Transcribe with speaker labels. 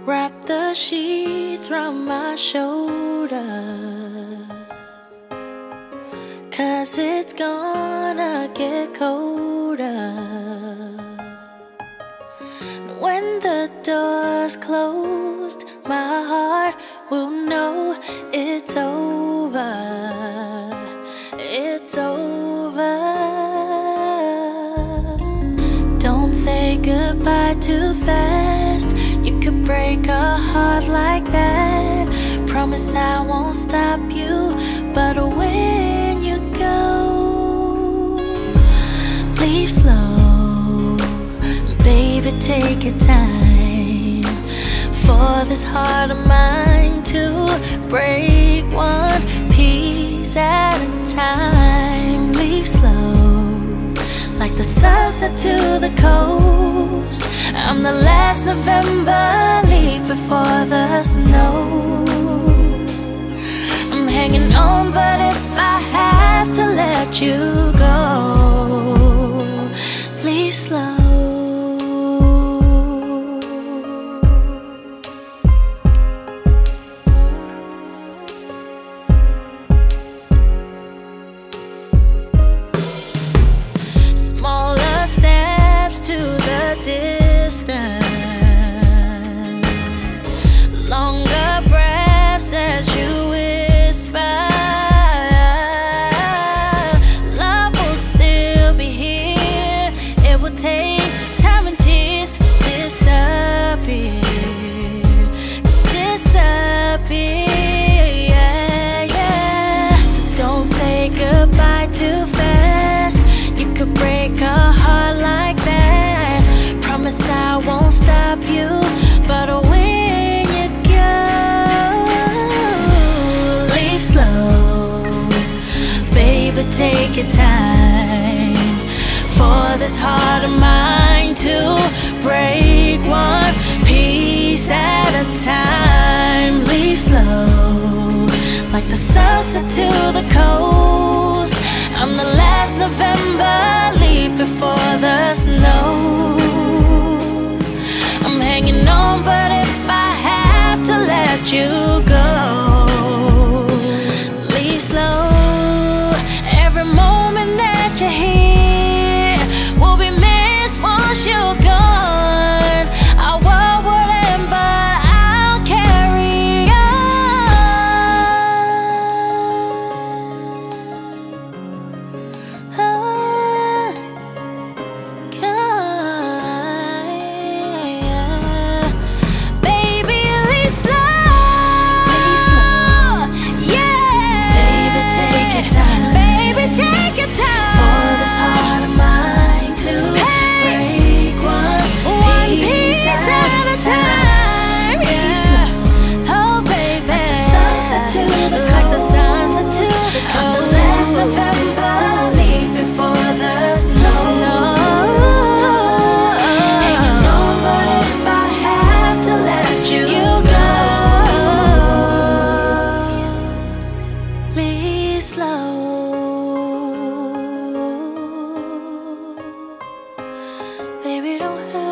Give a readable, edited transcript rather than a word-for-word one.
Speaker 1: Wrap the sheets round my shoulder, 'cause it's gonna get colder. When the door's closed, my heart will know it's over. It's over. Don't say goodbye too fast. You could break a heart like that. Promise I won't stop you, but when you go, leave slow. Baby, take your time for this heart of mine to break one piece at a time. Leave slow, like the sunset to the coast. I'm the last November leaf before the snow. I'm hanging on, but if I have to let you go, leave slow. Smaller steps to the distance, longer breaths as you whisper. Love will still be here. It will take time and tears to disappear, to disappear. Yeah, yeah. So don't say goodbye too fast. You could break a heart like that. Promise I won't stop you, but when you go, leave slow. Baby, take your time for this heart of mine to break one piece at a time. Leave slow, like the sunset to the coast. I'm the last November leaf before the snow. I'm hanging on, but if I have to let you go, leave slow. Every moment that you're here will be missed once you're gone. Our world would end, but I'll carry baby, don't hurt.